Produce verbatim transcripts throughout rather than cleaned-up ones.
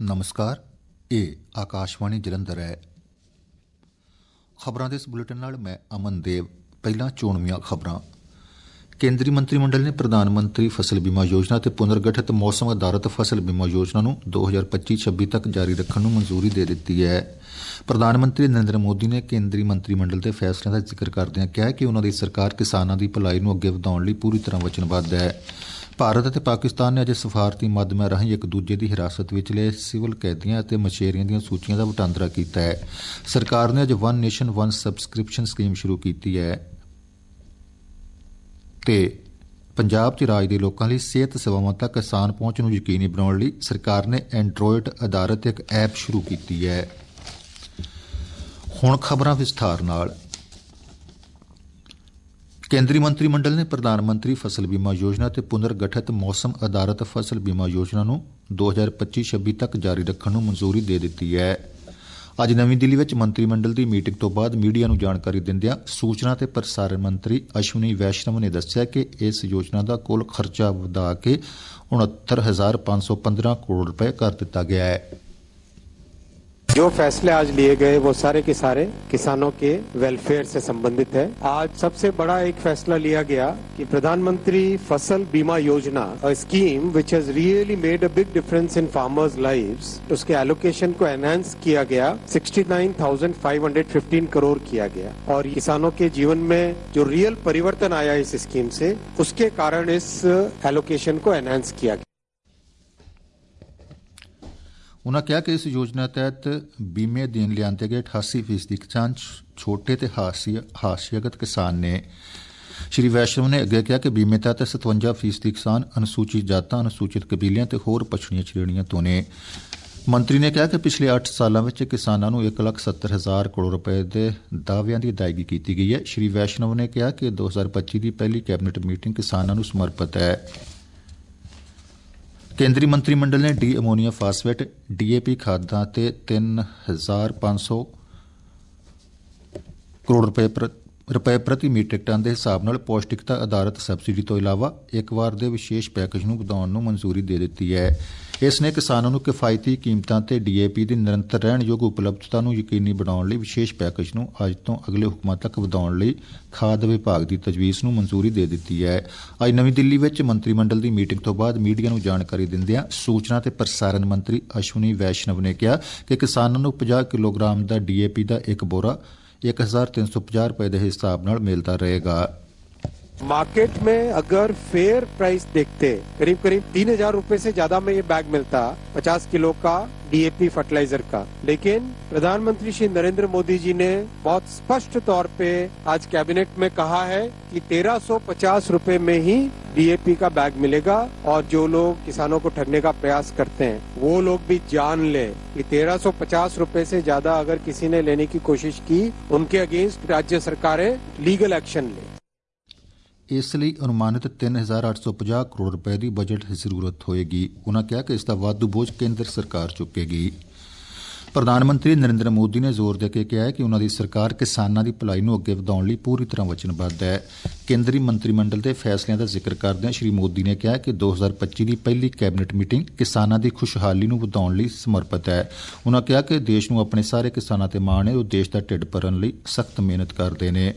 ਨਮਸਕਾਰ, ਇਹ ਆਕਾਸ਼ਵਾਣੀ ਜਲੰਧਰ ਹੈ। ਖਬਰਾਂ ਦੇ ਇਸ ਬੁਲੇਟਿਨ ਨਾਲ ਮੈਂ ਅਮਨਦੇਵ। ਪਹਿਲਾਂ ਚੋਣਵੀਆਂ ਖਬਰਾਂ। ਕੇਂਦਰੀ ਮੰਤਰੀ ਮੰਡਲ ਨੇ ਪ੍ਰਧਾਨ ਮੰਤਰੀ ਫਸਲ ਬੀਮਾ ਯੋਜਨਾ ਅਤੇ ਪੁਨਰਗਠਿਤ ਮੌਸਮ ਆਧਾਰਿਤ ਫਸਲ ਬੀਮਾ ਯੋਜਨਾ ਨੂੰ ਦੋ ਹਜ਼ਾਰ ਪੱਚੀ ਛੱਬੀ ਤੱਕ ਜਾਰੀ ਰੱਖਣ ਨੂੰ ਮਨਜ਼ੂਰੀ ਦੇ ਦਿੱਤੀ ਹੈ। ਪ੍ਰਧਾਨ ਮੰਤਰੀ ਨਰਿੰਦਰ ਮੋਦੀ ਨੇ ਕੇਂਦਰੀ ਮੰਤਰੀ ਮੰਡਲ ਦੇ ਫੈਸਲਿਆਂ ਦਾ ਜ਼ਿਕਰ ਕਰਦਿਆਂ ਕਿਹਾ ਕਿ ਉਨ੍ਹਾਂ ਦੀ ਸਰਕਾਰ ਕਿਸਾਨਾਂ ਦੀ ਭਲਾਈ ਨੂੰ ਅੱਗੇ ਵਧਾਉਣ ਲਈ ਪੂਰੀ ਤਰ੍ਹਾਂ ਵਚਨਬੱਧ ਹੈ। ਭਾਰਤ ਅਤੇ ਪਾਕਿਸਤਾਨ ਨੇ ਅੱਜ ਸਫਾਰਤੀ ਮਾਧਿਅਮਾਂ ਰਾਹੀਂ ਇੱਕ ਦੂਜੇ ਦੀ ਹਿਰਾਸਤ ਵਿੱਚ ਲਏ ਸਿਵਲ ਕੈਦੀਆਂ ਅਤੇ ਮਛੇਰਿਆਂ ਦੀਆਂ ਸੂਚੀਆਂ ਦਾ ਵਟਾਂਦਰਾ ਕੀਤਾ ਹੈ। ਸਰਕਾਰ ਨੇ ਅੱਜ one nation one subscription scheme ਸ਼ੁਰੂ ਕੀਤੀ ਹੈ ਤੇ ਪੰਜਾਬ 'ਚ ਰਾਜ ਦੇ ਲੋਕਾਂ ਲਈ ਸਿਹਤ ਸੇਵਾਵਾਂ ਤੱਕ ਆਸਾਨ ਪਹੁੰਚ ਨੂੰ ਯਕੀਨੀ ਬਣਾਉਣ ਲਈ ਸਰਕਾਰ ਨੇ ਐਂਡਰੋਇਡ ਆਧਾਰਿਤ ਇੱਕ ਐਪ ਸ਼ੁਰੂ ਕੀਤੀ ਹੈ। ਹੁਣ ਖਬਰਾਂ ਵਿਸਥਾਰ ਨਾਲ। ਕੇਂਦਰੀ ਮੰਤਰੀ ਮੰਡਲ ਨੇ ਪ੍ਰਧਾਨ ਮੰਤਰੀ ਫਸਲ ਬੀਮਾ ਯੋਜਨਾ ਅਤੇ ਪੁਨਰਗਠਿਤ ਮੌਸਮ ਆਧਾਰਿਤ ਫਸਲ ਬੀਮਾ ਯੋਜਨਾ ਨੂੰ ਦੋ ਹਜ਼ਾਰ ਪੱਚੀ ਛੱਬੀ ਤੱਕ ਜਾਰੀ ਰੱਖਣ ਨੂੰ ਮਨਜ਼ੂਰੀ ਦੇ ਦਿੱਤੀ ਹੈ। ਅੱਜ ਨਵੀਂ ਦਿੱਲੀ ਵਿੱਚ ਮੰਤਰੀ ਮੰਡਲ ਦੀ ਮੀਟਿੰਗ ਤੋਂ ਬਾਅਦ ਮੀਡੀਆ ਨੂੰ ਜਾਣਕਾਰੀ ਦਿੰਦਿਆਂ ਸੂਚਨਾ ਤੇ ਪ੍ਰਸਾਰਣ ਮੰਤਰੀ ਅਸ਼ਵਨੀ ਵੈਸ਼ਨਵ ਨੇ ਦੱਸਿਆ ਕਿ ਇਸ ਯੋਜਨਾ ਦਾ ਕੁੱਲ ਖਰਚਾ ਵਧਾ ਕੇ ਉਨਹੱਤਰ ਹਜ਼ਾਰ ਪੰਜ ਸੌ ਪੰਦਰਾਂ ਕਰੋੜ रुपए कर दिता गया है। जो फैसले आज लिए गए वो सारे के सारे किसानों के वेलफेयर से संबंधित है। आज सबसे बड़ा एक फैसला लिया गया कि प्रधानमंत्री फसल बीमा योजना, a scheme which has really made a big difference in farmers' lives, उसके एलोकेशन को एनहांस किया गया, उनहत्तर हज़ार पाँच सौ पंद्रह करोड़ किया गया और किसानों के जीवन में जो रियल परिवर्तन आया इस स्कीम से, उसके कारण इस एलोकेशन को एनहांस किया गया। ਉਨ੍ਹਾਂ ਕਿਹਾ ਕਿ ਇਸ ਯੋਜਨਾ ਤਹਿਤ ਬੀਮੇ ਦੇਣ ਲਿਆਂਦੇ ਗਏ ਅਠਾਸੀ ਫੀਸਦੀ ਕਿਸਾਨ ਛੋਟੇ ਤੇ ਹਾਸ਼ੀਆਗਤ ਕਿਸਾਨ ਨੇ। ਸ਼੍ਰੀ ਵੈਸ਼ਨਵ ਨੇ ਅੱਗੇ ਕਿਹਾ ਕਿ ਬੀਮੇ ਤਹਿਤ ਸਤਵੰਜਾ ਫੀਸਦੀ ਕਿਸਾਨ ਅਨੁਸੂਚਿਤ ਜਾਤਾਂ, ਅਨੁਸੂਚਿਤ ਕਬੀਲਿਆਂ ਤੇ ਹੋਰ ਪਛੜੀਆਂ ਸ਼੍ਰੇਣੀਆਂ ਤੋਂ ਨੇ। ਮੰਤਰੀ ਨੇ ਕਿਹਾ ਕਿ ਪਿਛਲੇ ਅੱਠ ਸਾਲਾਂ ਵਿੱਚ ਕਿਸਾਨਾਂ ਨੂੰ ਇੱਕ ਲੱਖ ਸੱਤਰ ਹਜ਼ਾਰ ਕਰੋੜ ਰੁਪਏ ਦੇ ਦਾਅਵਿਆਂ ਦੀ ਅਦਾਇਗੀ ਕੀਤੀ ਗਈ ਹੈ। ਸ਼੍ਰੀ ਵੈਸ਼ਨਵ ਨੇ ਕਿਹਾ ਕਿ ਦੋ ਹਜ਼ਾਰ ਪੱਚੀ ਦੀ ਪਹਿਲੀ ਕੈਬਨਿਟ ਮੀਟਿੰਗ ਕਿਸਾਨਾਂ ਨੂੰ ਸਮਰਪਿਤ ਹੈ। ਕੇਂਦਰੀ ਮੰਤਰੀ ਮੰਡਲ ਨੇ di ammonia phosphate, D A P ਖਾਦਾਂ ਤੇ ਤਿੰਨ ਹਜ਼ਾਰ ਪੰਜ ਸੌ ਕਰੋੜ ਰੁਪਏ ਰੁਪਏ ਪ੍ਰਤੀ ਮੀਟ੍ਰਿਕ ਟਨ ਦੇ ਹਿਸਾਬ ਨਾਲ ਪੌਸ਼ਟਿਕਤਾ ਆਧਾਰਿਤ ਸਬਸਿਡੀ ਤੋਂ ਇਲਾਵਾ ਇੱਕ ਵਾਰ ਦੇ ਵਿਸ਼ੇਸ਼ ਪੈਕੇਜ ਨੂੰ ਵਧਾਉਣ ਨੂੰ ਮਨਜ਼ੂਰੀ ਦੇ ਦਿੱਤੀ ਹੈ। ਇਸ ਨੇ ਕਿਸਾਨਾਂ ਨੂੰ ਕਿਫਾਇਤੀ ਕੀਮਤਾਂ ਤੇ ਡੀ ਏ ਪੀ ਦੀ ਨਿਰੰਤਰ ਰਹਿਣਯੋਗ ਉਪਲਬਧਤਾ ਨੂੰ ਯਕੀਨੀ ਬਣਾਉਣ ਲਈ ਵਿਸ਼ੇਸ਼ ਪੈਕੇਜ ਨੂੰ ਅੱਜ ਤੋਂ ਅਗਲੇ ਹੁਕਮਾਂ ਤੱਕ ਵਧਾਉਣ ਲਈ ਖਾਦ ਵਿਭਾਗ ਦੀ ਤਜਵੀਜ਼ ਨੂੰ ਮਨਜ਼ੂਰੀ ਦੇ ਦਿੱਤੀ ਹੈ। ਅੱਜ ਨਵੀਂ ਦਿੱਲੀ ਵਿੱਚ ਮੰਤਰੀ ਮੰਡਲ ਦੀ ਮੀਟਿੰਗ ਤੋਂ ਬਾਅਦ ਮੀਡੀਆ ਨੂੰ ਜਾਣਕਾਰੀ ਦਿੰਦਿਆਂ ਸੂਚਨਾ ਤੇ ਪ੍ਰਸਾਰਣ ਮੰਤਰੀ ਅਸ਼ਵਨੀ ਵੈਸ਼ਨਵ ਨੇ ਕਿਹਾ ਕਿ ਕਿਸਾਨਾਂ ਨੂੰ ਪੰਜਾਹ ਕਿਲੋਗ੍ਰਾਮ ਦਾ ਡੀ ਏ ਪੀ ਦਾ ਇੱਕ ਬੋਰਾ एक हजार तीन सौ पचास रुपए के हिसाब नाल मिलता रहेगा। मार्केट में अगर फेयर प्राइस देखते करीब करीब तीन हजार रूपए से ज्यादा में ये बैग मिलता पचास किलो का डी ए पी फर्टिलाइजर का, लेकिन प्रधानमंत्री श्री नरेंद्र मोदी जी ने बहुत स्पष्ट तौर पे आज कैबिनेट में कहा है कि तेरह सौ पचास रूपए में ही डी ए पी का बैग मिलेगा और जो लोग किसानों को ठगने का प्रयास करते हैं वो लोग भी जान ले कि तेरह सौ पचास रूपए से ज्यादा अगर किसी ने लेने की कोशिश की उनके अगेंस्ट राज्य सरकारें लीगल एक्शन ले। ਇਸ ਲਈ ਅਨੁਮਾਨਿਤ ਤਿੰਨ ਹਜ਼ਾਰ ਅੱਠ ਸੌ ਪੰਜਾਹ ਕਰੋੜ ਰੁਪਏ ਦੀ ਬਜਟ ਜ਼ਰੂਰਤ ਹੋਏਗੀ। ਉਨ੍ਹਾਂ ਕਿਹਾ ਕਿ ਇਸ ਦਾ ਵਾਧੂ ਬੋਝ ਕੇਂਦਰ ਸਰਕਾਰ ਚੁੱਕੇਗੀ। ਪ੍ਰਧਾਨ ਮੰਤਰੀ ਨਰਿੰਦਰ ਮੋਦੀ ਨੇ ਜ਼ੋਰ ਦੇ ਕੇ ਕਿਹਾ ਹੈ ਕਿ ਉਨ੍ਹਾਂ ਦੀ ਸਰਕਾਰ ਕਿਸਾਨਾਂ ਦੀ ਭਲਾਈ ਨੂੰ ਅੱਗੇ ਵਧਾਉਣ ਲਈ ਪੂਰੀ ਤਰ੍ਹਾਂ ਵਚਨਬੱਧ ਹੈ। ਕੇਂਦਰੀ ਮੰਤਰੀ ਮੰਡਲ ਦੇ ਫੈਸਲਿਆਂ ਦਾ ਜ਼ਿਕਰ ਕਰਦਿਆਂ ਸ਼੍ਰੀ ਮੋਦੀ ਨੇ ਕਿਹਾ ਕਿ ਦੋ ਹਜ਼ਾਰ ਪੱਚੀ ਦੀ ਪਹਿਲੀ ਕੈਬਨਿਟ ਮੀਟਿੰਗ ਕਿਸਾਨਾਂ ਦੀ ਖੁਸ਼ਹਾਲੀ ਨੂੰ ਵਧਾਉਣ ਲਈ ਸਮਰਪਿਤ ਹੈ। ਉਨ੍ਹਾਂ ਕਿਹਾ ਕਿ ਦੇਸ਼ ਨੂੰ ਆਪਣੇ ਸਾਰੇ ਕਿਸਾਨਾਂ ਤੇ ਮਾਣ ਹੈ, ਉਹ ਦੇਸ਼ ਦਾ ਢਿੱਡ ਭਰਨ ਲਈ ਸਖਤ ਮਿਹਨਤ ਕਰਦੇ ਨੇ।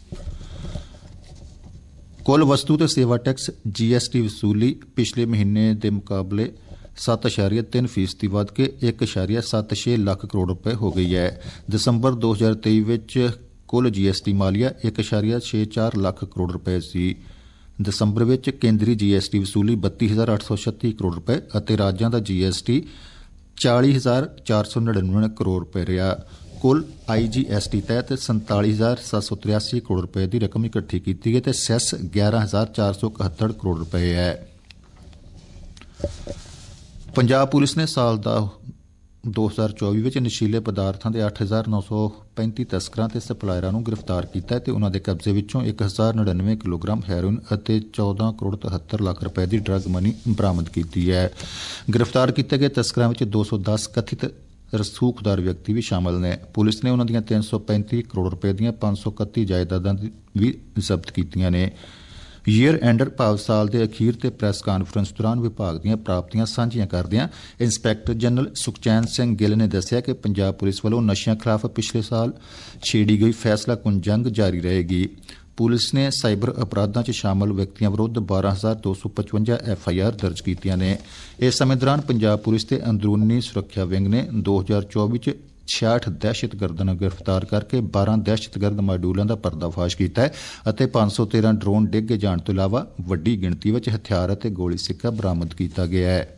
ਕੁੱਲ ਵਸਤੂ ਤੇ ਸੇਵਾ ਟੈਕਸ ਜੀ ਐਸ ਟੀ ਵਸੂਲੀ ਪਿਛਲੇ ਮਹੀਨੇ ਦੇ ਮੁਕਾਬਲੇ ਸੱਤ ਅਸ਼ਾਰੀਆ ਤਿੰਨ ਫੀਸਦੀ ਵੱਧ ਕੇ ਇੱਕ ਅਸ਼ਾਰੀਆ ਸੱਤ ਛੇ ਲੱਖ ਕਰੋੜ ਰੁਪਏ ਹੋ ਗਈ ਹੈ। ਦਸੰਬਰ ਦੋ ਹਜ਼ਾਰ ਤੇਈ ਵਿੱਚ ਕੁੱਲ ਜੀ ਐਸ ਟੀ ਮਾਲੀਆ ਇੱਕ ਅਸ਼ਾਰੀਆ ਛੇ ਚਾਰ ਲੱਖ ਕਰੋੜ ਰੁਪਏ ਸੀ। ਦਸੰਬਰ ਵਿੱਚ ਕੇਂਦਰੀ ਜੀ ਐਸ ਟੀ ਵਸੂਲੀ ਬੱਤੀ ਹਜ਼ਾਰ ਅੱਠ ਸੌ ਛੱਤੀ ਕਰੋੜ ਰੁਪਏ ਅਤੇ ਰਾਜਾਂ ਦਾ ਜੀ ਐਸ ਟੀ ਚਾਲੀ ਹਜ਼ਾਰ ਚਾਰ ਸੌ ਨੜਿਨਵੇਂ ਕਰੋੜ ਰੁਪਏ ਰਿਹਾ। ਕੁੱਲ ਆਈ ਜੀ ਐਸ ਟੀ ਤਹਿਤ ਸੰਤਾਲੀ ਹਜ਼ਾਰ ਸੱਤ ਸੌ ਤਰਿਆਸੀ ਕਰੋੜ ਰੁਪਏ ਦੀ ਰਕਮ ਇਕੱਠੀ ਕੀਤੀ ਗਈ ਅਤੇ ਸੈਸ ਗਿਆਰਾਂ ਹਜ਼ਾਰ ਚਾਰ ਸੌ ਇਕਹੱਤਰ ਕਰੋੜ ਰੁਪਏ ਹੈ। ਪੰਜਾਬ ਪੁਲਿਸ ਨੇ ਸਾਲ ਦਾ ਦੋ ਹਜ਼ਾਰ ਚੌਵੀ ਵਿੱਚ ਨਸ਼ੀਲੇ ਪਦਾਰਥਾਂ ਦੇ ਅੱਠ ਹਜ਼ਾਰ ਨੌ ਸੌ ਪੈਂਤੀ ਤਸਕਰਾਂ ਤੇ ਸਪਲਾਇਰਾਂ ਨੂੰ ਗ੍ਰਿਫਤਾਰ ਕੀਤਾ ਅਤੇ ਉਨ੍ਹਾਂ ਦੇ ਕਬਜ਼ੇ ਵਿੱਚੋਂ ਇੱਕ ਹਜ਼ਾਰ ਨੜਿਨਵੇਂ ਕਿਲੋਗ੍ਰਾਮ ਹੈਰੋਇਨ ਅਤੇ ਚੌਦਾਂ ਕਰੋੜ ਤਿਹੱਤਰ ਲੱਖ ਰੁਪਏ ਦੀ ਡਰੱਗ ਮਨੀ ਬਰਾਮਦ ਕੀਤੀ ਹੈ। ਗ੍ਰਿਫਤਾਰ ਕੀਤੇ ਗਏ ਤਸਕਰਾਂ ਵਿੱਚ ਦੋ ਸੌ ਦਸ ਕਥਿਤ ਰਸੂਖਦਾਰ ਵਿਅਕਤੀ ਵੀ ਸ਼ਾਮਲ ਨੇ। ਪੁਲਿਸ ਨੇ ਉਨ੍ਹਾਂ ਦੀਆਂ ਤਿੰਨ ਸੌ ਪੈਂਤੀ ਕਰੋੜ ਰੁਪਏ ਦੀਆਂ ਪੰਜ ਸੌ ਇਕੱਤੀ ਜਾਇਦਾਦਾਂ ਵੀ ਜ਼ਬਤ ਕੀਤੀਆਂ ਨੇ। ਈਅਰ ਐਂਡਰ ਭਾਵ ਸਾਲ ਦੇ ਅਖੀਰ ਤੇ ਪ੍ਰੈਸ ਕਾਨਫਰੰਸ ਦੌਰਾਨ ਵਿਭਾਗ ਦੀਆਂ ਪ੍ਰਾਪਤੀਆਂ ਸਾਂਝੀਆਂ ਕਰਦਿਆਂ ਇੰਸਪੈਕਟਰ ਜਨਰਲ ਸੁਖਚੈਨ ਸਿੰਘ ਗਿੱਲ ਨੇ ਦੱਸਿਆ ਕਿ ਪੰਜਾਬ ਪੁਲਿਸ ਵੱਲੋਂ ਨਸ਼ਿਆਂ ਖਿਲਾਫ ਪਿਛਲੇ ਸਾਲ ਛੇੜੀ ਗਈ ਫੈਸਲਾਕੁੰਨ ਜੰਗ ਜਾਰੀ ਰਹੇਗੀ। ਪੁਲਿਸ ਨੇ ਸਾਈਬਰ ਅਪਰਾਧਾਂ 'ਚ ਸ਼ਾਮਲ ਵਿਅਕਤੀਆਂ ਵਿਰੁੱਧ ਬਾਰਾਂ ਹਜ਼ਾਰ ਦੋ ਸੌ ਪਚਵੰਜਾ ਐਫ ਆਈ ਆਰ ਦਰਜ ਕੀਤੀਆਂ ਨੇ। ਇਸ ਸਮੇਂ ਦੌਰਾਨ ਪੰਜਾਬ ਪੁਲਿਸ ਦੇ ਅੰਦਰੂਨੀ ਸੁਰੱਖਿਆ ਵਿੰਗ ਨੇ ਦੋ ਹਜ਼ਾਰ ਚੌਵੀ 'ਚ ਛਿਆਹਠ ਦਹਿਸ਼ਤਗਰਦਾਂ ਨੂੰ ਗ੍ਰਿਫਤਾਰ ਕਰਕੇ ਬਾਰਾਂ ਦਹਿਸ਼ਤਗਰਦ ਮਾਡਿਊਲਾਂ ਦਾ ਪਰਦਾਫਾਸ਼ ਕੀਤਾ ਹੈ ਅਤੇ ਪੰਜ ਸੌ ਤੇਰਾਂ ਡਰੋਨ ਡਿੱਗੇ ਜਾਣ ਤੋਂ ਇਲਾਵਾ ਵੱਡੀ ਗਿਣਤੀ ਵਿੱਚ ਹਥਿਆਰ ਅਤੇ ਗੋਲੀ ਸਿੱਕਾ ਬਰਾਮਦ ਕੀਤਾ ਗਿਆ ਹੈ।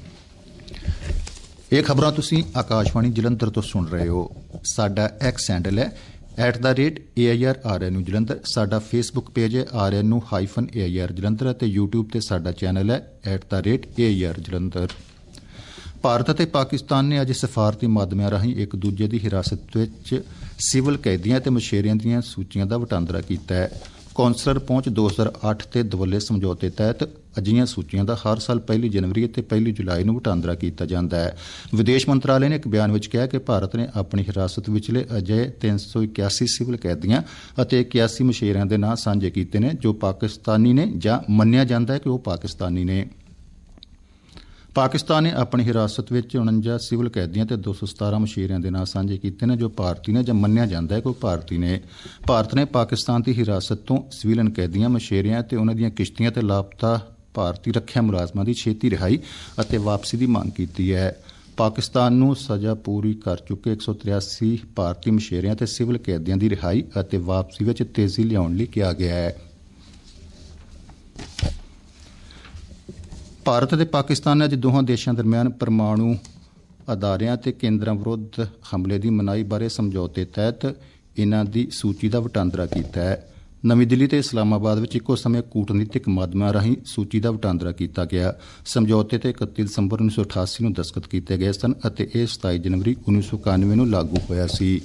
ਇਹ ਖਬਰਾਂ ਤੁਸੀਂ ਆਕਾਸ਼ਵਾਣੀ ਜਲੰਧਰ ਤੋਂ ਸੁਣ ਰਹੇ ਹੋ। ਸਾਡਾ ਐਕਸ ਹੈਂਡਲ ਹੈ at the rate A I R R N U Jalandhar. ਸਾਡਾ ਫੇਸਬੁੱਕ ਪੇਜ ਹੈ R N U hyphen A I R Jalandhar ਅਤੇ ਯੂਟਿਊਬ ਤੇ ਸਾਡਾ ਚੈਨਲ ਹੈ at the rate A I R Jalandhar. Bharat ਅਤੇ ਪਾਕਿਸਤਾਨ ਨੇ ਅੱਜ ਸਫਾਰਤੀ ਮਾਧਿਅਮਾਂ ਰਾਹੀਂ ਇੱਕ ਦੂਜੇ ਦੀ ਹਿਰਾਸਤ ਵਿੱਚ ਸਿਵਲ ਕੈਦੀਆਂ ਅਤੇ ਮਛੇਰਿਆਂ ਦੀਆਂ ਸੂਚੀਆਂ ਦਾ ਵਟਾਂਦਰਾ ਕੀਤਾ ਹੈ। ਕੌਂਸਲਰ ਪਹੁੰਚ ਦੋ ਹਜ਼ਾਰ ਅੱਠ ਤੇ ਦਵੱਲੇ ਸਮਝੌਤੇ ਤਹਿਤ ਅਜਿਹੀਆਂ ਸੂਚੀਆਂ ਦਾ ਹਰ ਸਾਲ ਪਹਿਲੀ ਜਨਵਰੀ ਅਤੇ ਪਹਿਲੀ ਜੁਲਾਈ ਨੂੰ ਵਟਾਂਦਰਾ ਕੀਤਾ ਜਾਂਦਾ ਹੈ। ਵਿਦੇਸ਼ ਮੰਤਰਾਲੇ ਨੇ ਇੱਕ ਬਿਆਨ ਵਿੱਚ ਕਿਹਾ ਕਿ ਭਾਰਤ ਨੇ ਆਪਣੀ ਹਿਰਾਸਤ ਵਿਚਲੇ ਅਜਿਹੇ ਤਿੰਨ ਸੌ ਇਕਿਆਸੀ ਸਿਵਲ ਕੈਦੀਆਂ ਅਤੇ ਇਕਿਆਸੀ ਮਛੇਰਿਆਂ ਦੇ ਨਾਂ ਸਾਂਝੇ ਕੀਤੇ ਨੇ ਜੋ ਪਾਕਿਸਤਾਨੀ ਨੇ ਜਾਂ ਮੰਨਿਆ ਜਾਂਦਾ ਹੈ ਕਿ ਉਹ ਪਾਕਿਸਤਾਨੀ ਨੇ। ਪਾਕਿਸਤਾਨ ਨੇ ਆਪਣੀ ਹਿਰਾਸਤ ਵਿੱਚ ਉਣੰਜਾ ਸਿਵਲ ਕੈਦੀਆਂ ਤੇ ਦੋ ਸੌ ਸਤਾਰਾਂ ਮਛੇਰਿਆਂ ਦੇ ਨਾਂ ਸਾਂਝੇ ਕੀਤੇ ਨੇ ਜੋ ਭਾਰਤੀ ਨੇ ਜਾਂ ਮੰਨਿਆ ਜਾਂਦਾ ਹੈ ਕਿ ਉਹ ਭਾਰਤੀ ਨੇ। ਭਾਰਤ ਨੇ ਪਾਕਿਸਤਾਨ ਦੀ ਹਿਰਾਸਤ ਤੋਂ ਸਿਵਲਨ ਕੈਦੀਆਂ, ਮਛੇਰਿਆਂ ਤੇ ਉਨ੍ਹਾਂ ਦੀਆਂ ਕਿਸ਼ਤੀਆਂ ਤੇ ਲਾਪਤਾ ਭਾਰਤੀ ਰੱਖਿਆ ਮੁਲਾਜ਼ਮਾਂ ਦੀ ਛੇਤੀ ਰਿਹਾਈ ਅਤੇ ਵਾਪਸੀ ਦੀ ਮੰਗ ਕੀਤੀ ਹੈ। ਪਾਕਿਸਤਾਨ ਨੂੰ ਸਜ਼ਾ ਪੂਰੀ ਕਰ ਚੁੱਕੇ ਇੱਕ ਸੌ ਤਰਿਆਸੀ ਭਾਰਤੀ ਮਛੇਰਿਆਂ ਤੇ ਸਿਵਲ ਕੈਦੀਆਂ ਦੀ ਰਿਹਾਈ ਅਤੇ ਵਾਪਸੀ ਵਿੱਚ ਤੇਜ਼ੀ ਲਿਆਉਣ ਲਈ ਕਿਹਾ ਗਿਆ ਹੈ। ਭਾਰਤ ਅਤੇ ਪਾਕਿਸਤਾਨ ਨੇ ਅੱਜ ਦੋਹਾਂ ਦੇਸ਼ਾਂ ਦਰਮਿਆਨ ਪਰਮਾਣੂ ਅਦਾਰਿਆਂ ਤੇ ਕੇਂਦਰਾਂ ਵਿਰੁੱਧ ਹਮਲੇ ਦੀ ਮਨਾਹੀ ਬਾਰੇ ਸਮਝੌਤੇ ਤਹਿਤ ਇਨ੍ਹਾਂ ਦੀ ਸੂਚੀ ਦਾ ਵਟਾਂਦਰਾ ਕੀਤਾ ਹੈ। ਨਵੀਂ ਦਿੱਲੀ ਤੇ ਇਸਲਾਮਾਬਾਦ ਵਿੱਚ ਇੱਕੋ ਸਮੇਂ ਕੂਟਨੀਤਿਕ ਮਾਧਿਅਮਾਂ ਰਾਹੀਂ ਸੂਚੀ ਦਾ ਵਟਾਂਦਰਾ ਕੀਤਾ ਗਿਆ। ਸਮਝੌਤੇ ਤੇ ਇਕੱਤੀ ਦਸੰਬਰ ਉੱਨੀ ਸੌ ਅਠਾਸੀ ਨੂੰ ਦਸਤਖਤ ਕੀਤੇ ਗਏ ਸਨ ਅਤੇ ਇਹ ਸਤਾਈ ਜਨਵਰੀ ਉੱਨੀ ਸੌ ਇਕਾਨਵੇਂ ਨੂੰ ਲਾਗੂ ਹੋਇਆ ਸੀ।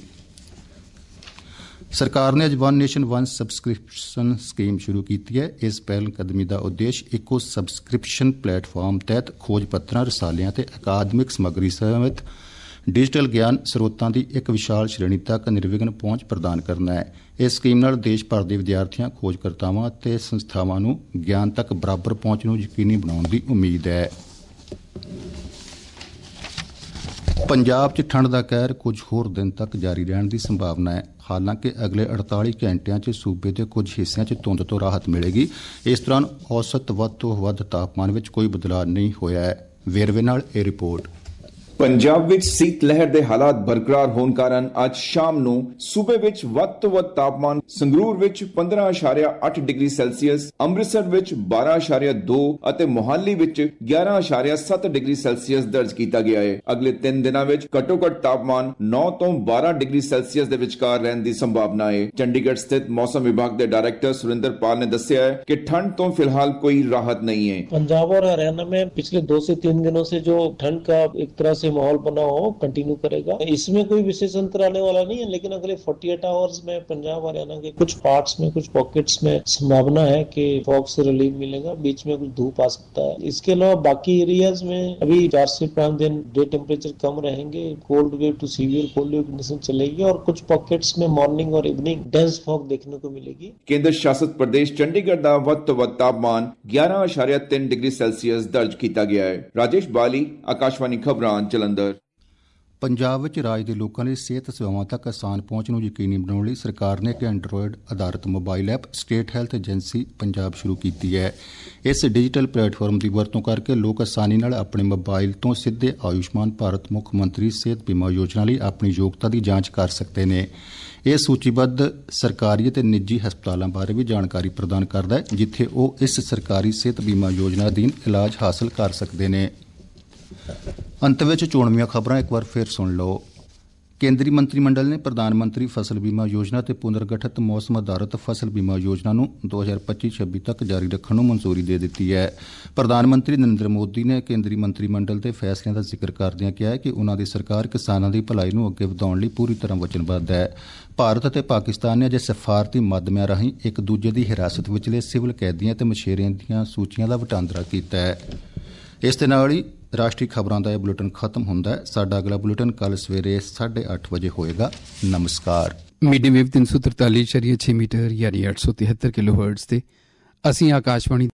ਸਰਕਾਰ ਨੇ ਅੱਜ one nation one subscription scheme ਸ਼ੁਰੂ ਕੀਤੀ ਹੈ। ਇਸ ਪਹਿਲ ਕਦਮੀ ਦਾ ਉਦੇਸ਼ ਇੱਕੋ ਸਬਸਕ੍ਰਿਪਸ਼ਨ ਪਲੇਟਫਾਰਮ ਤਹਿਤ ਖੋਜ ਪੱਤਰਾਂ, ਰਸਾਲਿਆਂ ਤੇ ਅਕਾਦਮਿਕ ਸਮੱਗਰੀ ਸਮੇਤ ਡਿਜੀਟਲ ਗਿਆਨ ਸਰੋਤਾਂ ਦੀ ਇੱਕ ਵਿਸ਼ਾਲ ਸ਼੍ਰੇਣੀ ਤੱਕ ਨਿਰਵਿਘਨ ਪਹੁੰਚ ਪ੍ਰਦਾਨ ਕਰਨਾ ਹੈ। ਇਸ ਸਕੀਮ ਨਾਲ ਦੇਸ਼ ਭਰ ਦੇ ਵਿਦਿਆਰਥੀਆਂ, ਖੋਜਕਰਤਾਵਾਂ ਅਤੇ ਸੰਸਥਾਵਾਂ ਨੂੰ ਗਿਆਨ ਤੱਕ ਬਰਾਬਰ ਪਹੁੰਚ ਨੂੰ ਯਕੀਨੀ ਬਣਾਉਣ ਦੀ ਉਮੀਦ ਹੈ। ਪੰਜਾਬ 'ਚ ਠੰਡ ਦਾ ਕਹਿਰ ਕੁਝ ਹੋਰ ਦਿਨ ਤੱਕ ਜਾਰੀ ਰਹਿਣ ਦੀ ਸੰਭਾਵਨਾ ਹੈ। ਹਾਲਾਂਕਿ ਅਗਲੇ ਅੜਤਾਲੀ ਘੰਟਿਆਂ 'ਚ ਸੂਬੇ ਦੇ ਕੁਝ ਹਿੱਸਿਆਂ 'ਚ ਧੁੰਦ ਤੋਂ ਰਾਹਤ ਮਿਲੇਗੀ। ਇਸ ਦੌਰਾਨ ਔਸਤ ਵੱਧ ਤੋਂ ਵੱਧ ਤਾਪਮਾਨ ਵਿੱਚ ਕੋਈ ਬਦਲਾਅ ਨਹੀਂ ਹੋਇਆ ਹੈ। ਵੇਰਵੇ ਨਾਲ ਇਹ ਰਿਪੋਰਟ। ਪੰਜਾਬ ਵਿੱਚ ਸੀਤ ਲਹਿਰ ਦੇ ਹਾਲਾਤ ਬਰਕਰਾਰ ਹੋਣ ਕਾਰਨ ਅੱਜ ਸ਼ਾਮ ਨੂੰ ਸੂਬੇ ਵਿੱਚ ਵੱਧ ਤੋਂ ਵੱਧ ਤਾਪਮਾਨ ਸੰਗਰੂਰ ਵਿੱਚ ਪੰਦਰਾਂ ਦਸ਼ਮਲਵ ਅੱਠ ਡਿਗਰੀ ਸੈਲਸੀਅਸ, ਅੰਮ੍ਰਿਤਸਰ ਵਿੱਚ ਬਾਰਾਂ ਦਸ਼ਮਲਵ ਦੋ ਅਤੇ ਮੋਹਾਲੀ ਵਿੱਚ ਗਿਆਰਾਂ ਦਸ਼ਮਲਵ ਸੱਤ ਡਿਗਰੀ ਸੈਲਸੀਅਸ ਦਰਜ ਕੀਤਾ ਗਿਆ ਹੈ। ਅਗਲੇ ਤਿੰਨ ਦਿਨਾਂ ਵਿੱਚ ਘੱਟੋ ਘੱਟ ਤਾਪਮਾਨ ਨੌ ਤੋਂ ਬਾਰਾਂ ਡਿਗਰੀ ਸੈਲਸੀਅਸ ਦੇ ਵਿਚਕਾਰ ਰਹਿਣ ਦੀ ਸੰਭਾਵਨਾ ਹੈ। ਚੰਡੀਗੜ੍ਹ ਸਥਿਤ ਮੌਸਮ ਵਿਭਾਗ ਦੇ ਡਾਇਰੈਕਟਰ ਸੁਰਿੰਦਰ ਪਾਲ ਨੇ ਦੱਸਿਆ ਹੈ ਕਿ ठंड तो फिलहाल कोई राहत नहीं है। पंजाब और हरियाणा में पिछले दो से तीन दिनों से जो ठंड का एक तरह से माहौल बना हो कंटिन्यू करेगा। इसमें कोई विशेष अंतर आने वाला नहीं है, लेकिन अगले अड़तालीस आवर्स में पंजाब हरियाणा के कुछ पार्ट्स में, कुछ पॉकेट्स में संभावना है कि फॉग से रिलीफ मिलेगा, बीच में कुछ धूप आ सकता है। इसके अलावा बाकी एरियाज में अभी चार से पांच दिन डे टेम्परेचर कम रहेंगे, cold wave to severe cold wave condition चलेगी और कुछ पॉकेट्स में मॉर्निंग और इवनिंग डेंस फॉग देखने को मिलेगी। केंद्र शासित प्रदेश चंडीगढ़ ਦਾ ਵੱਧ ਤੋਂ ਵੱਧ ਤਾਪਮਾਨ ਗਿਆਰਾਂ ਦਸ਼ਮਲਵ ਤਿੰਨ ਡਿਗਰੀ ਸੈਲਸੀਅਸ ਦਰਜ ਕੀਤਾ ਗਿਆ ਹੈ। ਰਾਜੇਸ਼ ਬਾਲੀ, ਆਕਾਸ਼ਵਾਣੀ ਖਬਰਾਂ, ਜਲੰਧਰ। ਪੰਜਾਬ ਵਿੱਚ ਰਾਜ ਦੇ ਲੋਕਾਂ ਲਈ ਸਿਹਤ ਸੇਵਾਵਾਂ ਤੱਕ ਆਸਾਨ ਪਹੁੰਚ ਨੂੰ ਯਕੀਨੀ ਬਣਾਉਣ ਲਈ ਸਰਕਾਰ ਨੇ ਇੱਕ ਐਂਡਰੋਇਡ ਆਧਾਰਿਤ mobile app state health agency Punjab ਸ਼ੁਰੂ ਕੀਤੀ ਹੈ। ਇਸ ਡਿਜੀਟਲ ਪਲੇਟਫਾਰਮ ਦੀ ਵਰਤੋਂ ਕਰਕੇ ਲੋਕ ਆਸਾਨੀ ਨਾਲ ਆਪਣੇ ਮੋਬਾਈਲ ਤੋਂ ਸਿੱਧੇ ਆਯੁਸ਼ਮਾਨ ਭਾਰਤ ਮੁੱਖ ਮੰਤਰੀ ਸਿਹਤ ਬੀਮਾ ਯੋਜਨਾ ਲਈ ਆਪਣੀ ਯੋਗਤਾ ਦੀ ਜਾਂਚ ਕਰ ਸਕਦੇ ਨੇ। ਇਹ ਸੂਚੀਬੱਧ ਸਰਕਾਰੀ ਅਤੇ ਨਿੱਜੀ ਹਸਪਤਾਲਾਂ ਬਾਰੇ ਵੀ ਜਾਣਕਾਰੀ ਪ੍ਰਦਾਨ ਕਰਦਾ ਹੈ ਜਿੱਥੇ ਉਹ ਇਸ ਸਰਕਾਰੀ ਸਿਹਤ ਬੀਮਾ ਯੋਜਨਾ ਅਧੀਨ ਇਲਾਜ ਹਾਸਲ ਕਰ ਸਕਦੇ ਨੇ। ਅੰਤ ਵਿੱਚ ਚੋਣਵੀਆਂ ਖਬਰਾਂ ਇੱਕ ਵਾਰ ਫਿਰ ਸੁਣ ਲਓ। ਕੇਂਦਰੀ ਮੰਤਰੀ ਮੰਡਲ ਨੇ ਪ੍ਰਧਾਨ ਮੰਤਰੀ ਫਸਲ ਬੀਮਾ ਯੋਜਨਾ ਤੇ ਪੁਨਰਗਠਿਤ ਮੌਸਮ ਆਧਾਰਿਤ ਫਸਲ ਬੀਮਾ ਯੋਜਨਾ ਨੂੰ ਦੋ ਹਜ਼ਾਰ ਪੱਚੀ ਛੱਬੀ ਤੱਕ ਜਾਰੀ ਰੱਖਣ ਨੂੰ ਮਨਜ਼ੂਰੀ ਦੇ ਦਿੱਤੀ ਹੈ। ਪ੍ਰਧਾਨ ਮੰਤਰੀ ਨਰਿੰਦਰ ਮੋਦੀ ਨੇ ਕੇਂਦਰੀ ਮੰਤਰੀ ਮੰਡਲ ਦੇ ਫੈਸਲਿਆਂ ਦਾ ਜ਼ਿਕਰ ਕਰਦਿਆਂ ਕਿਹਾ ਕਿ ਉਨ੍ਹਾਂ ਦੀ ਸਰਕਾਰ ਕਿਸਾਨਾਂ ਦੀ ਭਲਾਈ ਨੂੰ ਅੱਗੇ ਵਧਾਉਣ ਲਈ ਪੂਰੀ ਤਰ੍ਹਾਂ ਵਚਨਬੱਧ ਹੈ। ਭਾਰਤ ਅਤੇ ਪਾਕਿਸਤਾਨ ਨੇ ਅਜੇ ਸਫਾਰਤੀ ਮਾਧਿਅਮਾਂ ਰਾਹੀਂ ਇੱਕ ਦੂਜੇ ਦੀ ਹਿਰਾਸਤ ਵਿਚਲੇ ਸਿਵਲ ਕੈਦੀਆਂ ਤੇ ਮਛੇਰਿਆਂ ਦੀਆਂ ਸੂਚੀਆਂ ਦਾ ਵਟਾਂਦਰਾ ਕੀਤਾ ਹੈ। ਇਸ ਦੇ ਨਾਲ ਹੀ ਰਾਸ਼ਟਰੀ ਖਬਰਾਂ ਦਾ ਇਹ ਬੁਲੇਟਿਨ ਖਤਮ ਹੁੰਦਾ ਹੈ। ਸਾਡਾ ਅਗਲਾ ਬੁਲੇਟਿਨ ਕੱਲ ਸਵੇਰੇ ਸਾਢੇ ਅੱਠ ਵਜੇ ਹੋਏਗਾ। ਨਮਸਕਾਰ। ਮੀਡੀਅਮ ਵੇਵ ਤਿੰਨ ਸੌ ਤਰਤਾਲੀ ਇਸ਼ਾਰੀਆ ਛੇ ਮੀਟਰ ਯਾਨੀ ਅੱਠ ਸੌ ਤਿਹੱਤਰ ਕਿਲੋ ਹਰਟਜ਼ ਤੇ ਅਸੀਂ ਆਕਾਸ਼ਵਾਣੀ